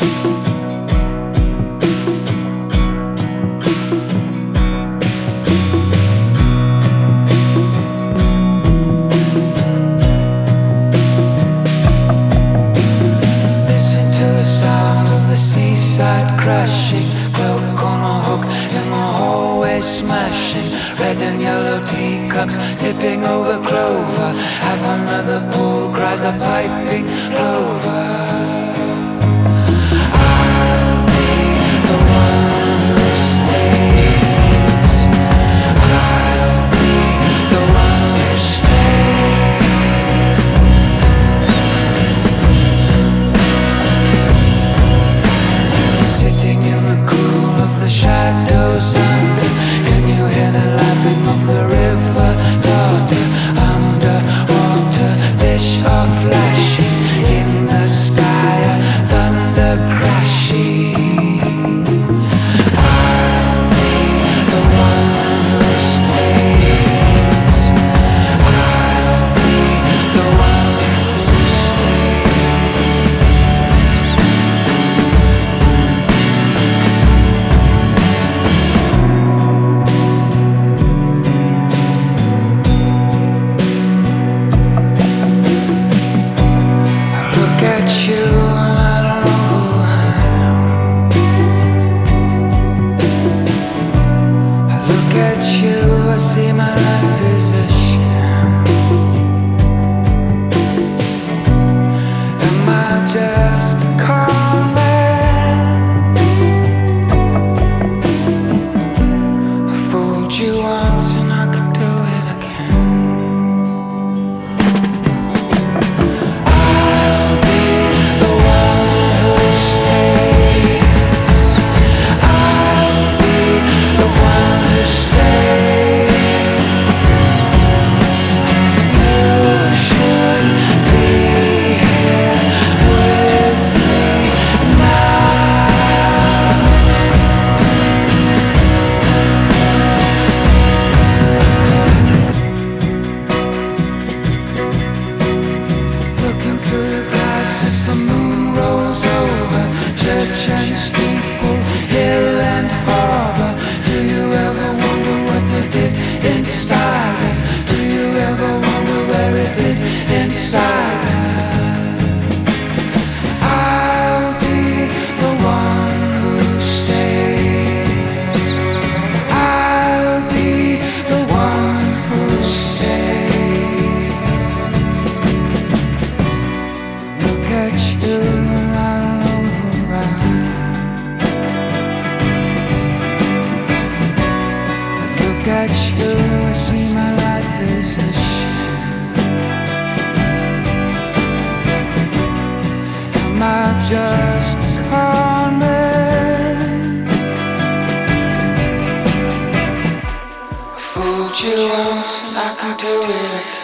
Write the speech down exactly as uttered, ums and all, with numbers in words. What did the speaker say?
Seaside crashing, cloak on a hook in the hallway smashing, red and yellow teacups tipping over clover. Half another pool cries a piping clover. I'll be the one who stays. I'll be the one who stays. Sitting in the cool of the shadows under, can you hear the laughing of the river daughter? Underwater, fish are flashing in the sky, a thunder crashing. I'll be the one who stays. I'll be the one who stays. Just call me. I fooled you once and I can do it again.